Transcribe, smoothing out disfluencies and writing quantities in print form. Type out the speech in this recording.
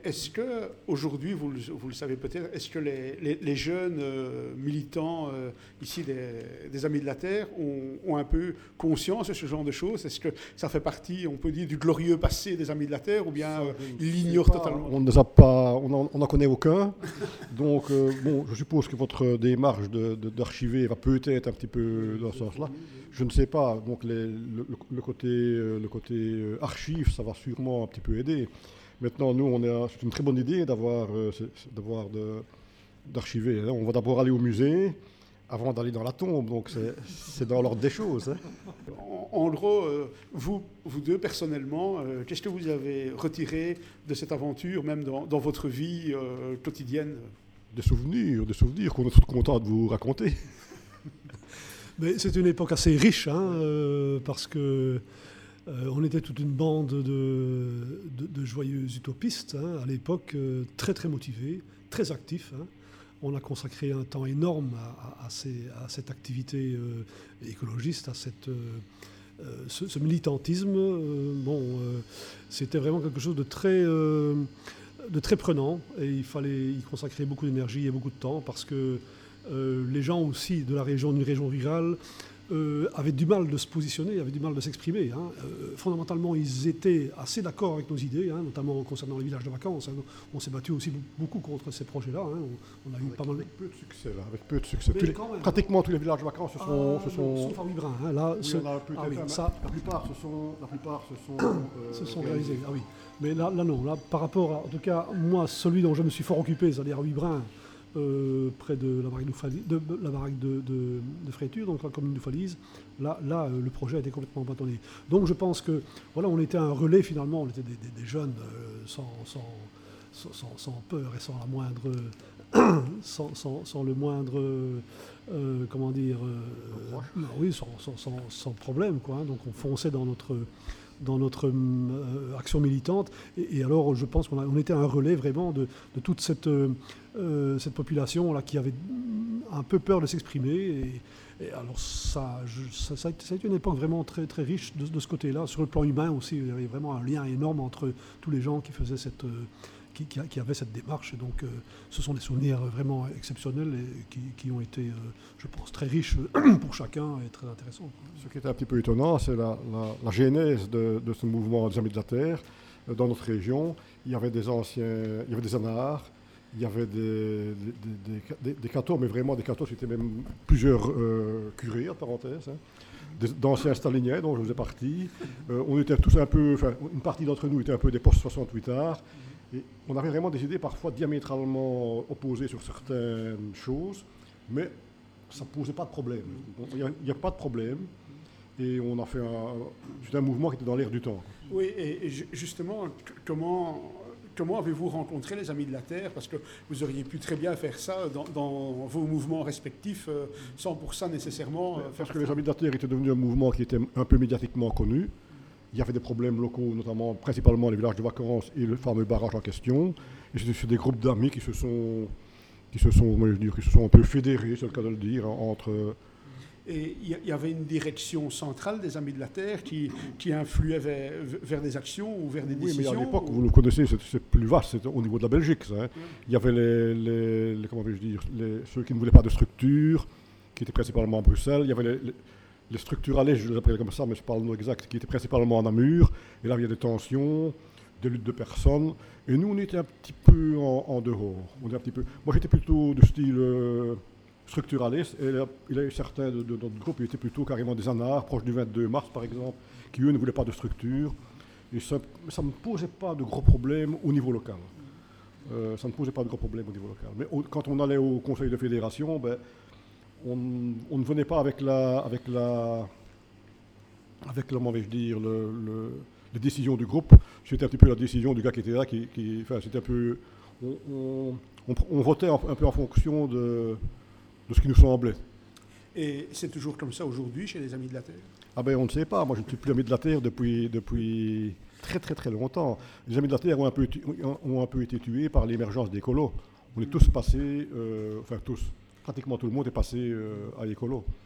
est-ce que aujourd'hui, vous le savez peut-être, est-ce que les jeunes militants ici des Amis de la Terre ont un peu conscience de ce genre de choses? Est-ce que ça fait partie, on peut dire, du glorieux passé des Amis de la Terre, ou bien ils l'ignorent totalement? On ne pas, on n'en connaît aucun. Donc, bon, je suppose que votre démarche d'archiver va peut-être un petit peu dans ce sens-là. Je ne sais pas. Donc, le côté archive, ça va sûrement un petit peu aider. Maintenant, nous, c'est une très bonne idée d'archiver. On va d'abord aller au musée avant d'aller dans la tombe. Donc, c'est dans l'ordre des choses. Hein. En gros, vous deux, personnellement, qu'est-ce que vous avez retiré de cette aventure, même dans votre vie quotidienne? Des souvenirs qu'on est tout content de vous raconter. Mais c'est une époque assez riche, parce que on était toute une bande de joyeux utopistes, à l'époque, très très motivés, très actifs. On a consacré un temps énorme à cette activité écologiste, à ce militantisme. C'était vraiment quelque chose de très prenant, et il fallait y consacrer beaucoup d'énergie et beaucoup de temps, parce que les gens aussi d'une région rurale, avaient du mal de se positionner, avaient du mal de s'exprimer. Fondamentalement, ils étaient assez d'accord avec nos idées, notamment concernant les villages de vacances. On s'est battu aussi beaucoup contre ces projets-là. On a eu pas mal. Avec peu de succès. Pratiquement tous les villages de vacances se sont. Sauf à Wibrin. La plupart se sont réalisés. Ah oui. Mais là non. Là, par rapport à, en tout cas, moi, celui dont je me suis fort occupé, c'est-à-dire à Wibrin, près de la baraque de Fréture, donc la commune de Falise, là, le projet a été complètement abandonné. Donc je pense que voilà, on était un relais finalement, on était des jeunes sans peur et sans le moindre comment dire, sans problème, quoi. Donc on fonçait dans notre action militante, et alors je pense qu'on était un relais vraiment de toute cette population là qui avait un peu peur de s'exprimer, et alors ça a été une époque vraiment très très riche de ce côté-là. Sur le plan humain aussi, il y avait vraiment un lien énorme entre tous les gens qui faisaient qui avaient cette démarche, et donc ce sont des souvenirs vraiment exceptionnels et qui ont été, je pense, très riches pour chacun et très intéressants. Ce qui est un petit peu étonnant, c'est la genèse de ce mouvement des Amis de la Terre. Dans notre région, il y avait des anards, il y avait des cathos, mais vraiment des cathos, c'était même plusieurs curés, en parenthèse, d'anciens staliniens dont je faisais partie. On était tous un peu, une partie d'entre nous était un peu des post-68ards. Et on avait vraiment des idées parfois diamétralement opposées sur certaines choses, mais ça ne posait pas de problème. Il n'y a pas de problème, et on a fait c'était un mouvement qui était dans l'air du temps. Oui, et justement, comment avez-vous rencontré les Amis de la Terre? Parce que vous auriez pu très bien faire ça dans vos mouvements respectifs, sans pour ça nécessairement... Parce que les Amis de la Terre étaient devenus un mouvement qui était un peu médiatiquement connu. Il y avait des problèmes locaux, notamment principalement les villages de vacances et le fameux barrage en question. Et c'est des groupes d'amis qui se sont un peu fédérés, c'est le cas de le dire, entre... Et il y avait une direction centrale des Amis de la Terre qui influait vers des actions ou vers des décisions? Oui, mais à l'époque, vous le connaissez, c'est plus vaste, c'est au niveau de la Belgique, ça. Il y avait ceux qui ne voulaient pas de structure, qui étaient principalement à Bruxelles. Il y avait les structuralistes, je les appelle comme ça, mais je parle le nom exact, qui étaient principalement en Namur. Et là, il y a des tensions, des luttes de personnes. Et nous, on était un petit peu en dehors. Moi, j'étais plutôt de style structuraliste. Et là, il y a eu certains de notre groupe qui étaient plutôt carrément des anards, proches du 22 mars, par exemple, qui, eux, ne voulaient pas de structure. Et ça ne posait pas de gros problèmes au niveau local. Mais quand on allait au conseil de fédération, on ne venait pas avec les décisions du groupe. C'était un petit peu la décision du gars qui était là, c'était un peu, on votait un peu en fonction de ce qui nous semblait. Et c'est toujours comme ça aujourd'hui chez les Amis de la Terre? On ne sait pas. Moi, je ne suis plus Ami de la Terre depuis très très très longtemps. Les Amis de la Terre ont un peu été tués par l'émergence d'écolos. On est tous passés, pratiquement tout le monde est passé à l'écolo.